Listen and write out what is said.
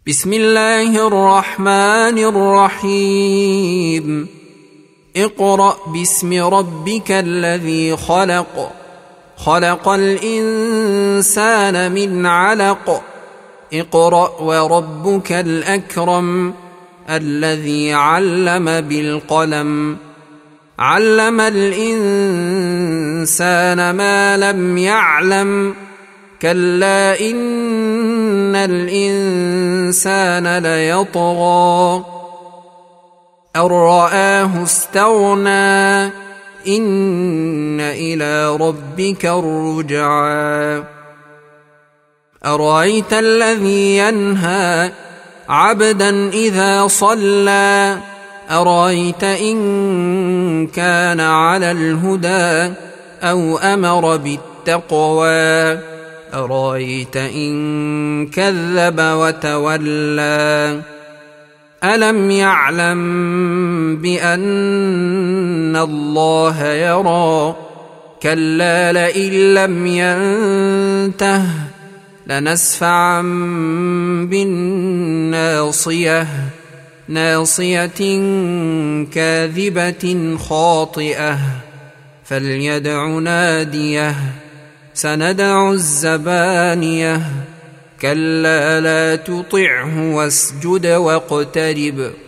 بسم الله الرحمن الرحيم. اقرأ باسم ربك الذي خلق، خلق الإنسان من علق. اقرأ وربك الأكرم الذي علم بالقلم، علم الإنسان ما لم يعلم. كلا إن الإنسان ليطغى أن رآه استغنى، إن إلى ربك الرجعى. أرأيت الذي ينهى عبدا إذا صلى، أرأيت إن كان على الهدى أو أمر بالتقوى، أرأيت إن كذب وتولى. ألم يعلم بأن الله يرى؟ كلا لئن لم ينته لنسفعا بالناصية، ناصية كاذبة خاطئة، فليدع ناديه. سندع الزبانية، كلا لا تطعه واسجد واقترب.